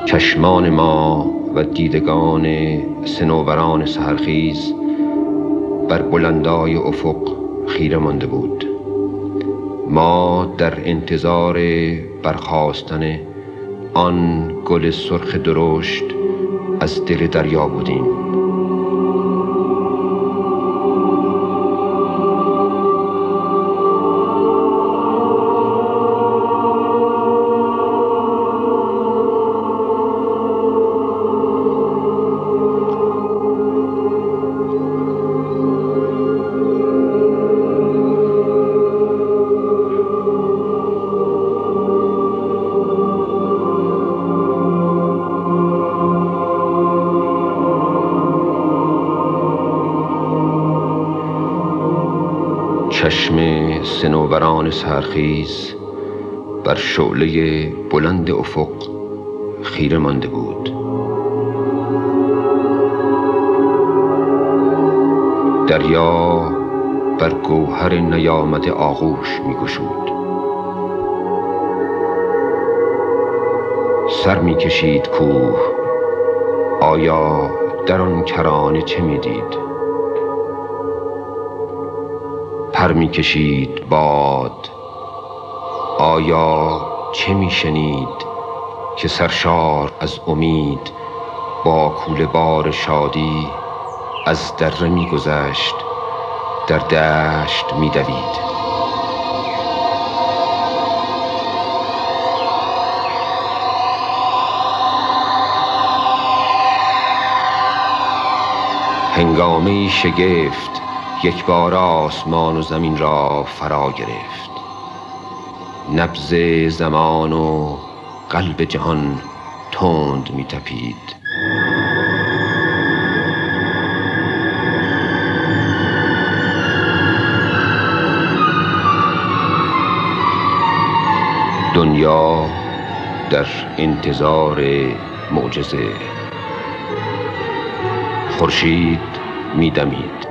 چشمان ما و دیدگان صنوبران سحرخیز بر بلندای افق خیره مانده بود. ما در انتظار برخاستن آن گل سرخ درشت از دل دریا بودیم. چشم صنوبران سحرخیز بر شعله بلند افق خیره مانده بود. دریا بر گوهر نیامده آغوش می‌گشود. سر می‌کشید کوه، آیا در آن کرانه چه می‌دید؟ پر می‌کشید باد، آیا چه می‌شنید که سرشار از امید با کوله بار شادی از دره می‌گذشت، در دشت می‌دوید. هنگامه‌ای شگفت یک بار آسمان و زمین را فرا گرفت. نبض زمان و قلب جهان تند می تپید. دنیا در انتظار معجزه. خورشید می دمید.